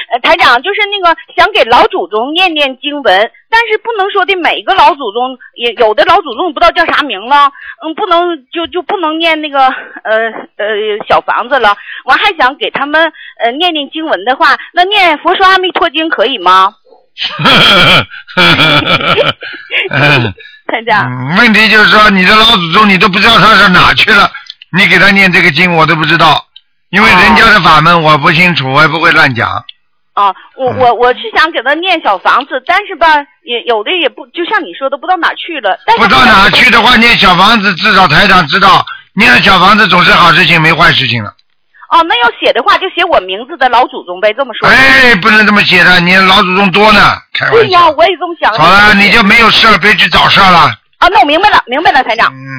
台长，就是那个想给老祖宗念念经文，但是不能说的每个老祖宗，也有的老祖宗不知道叫啥名了，不能就不能念那个小房子了。我还想给他们念念经文的话，那念佛说阿弥陀经可以吗？台长， 问题就是说你的老祖宗你都不知道他上哪去了，你给他念这个经我都不知道，因为人家的法门我不清楚，我也不会乱讲。 哦，我是想给他念小房子，但是吧，也有的也不，就像你说的，不知道哪去了。但是不知道哪去的话，念小房子至少台长知道，念了小房子总是好事情，没坏事情了。 哦，那要写的话就写我名字的老祖宗呗，这么说。 哎，不能这么写的，你老祖宗多呢，开玩笑。 对呀，我也这么想。 好了，你就没有事了，别去找事了。 啊，那我明白了，台长。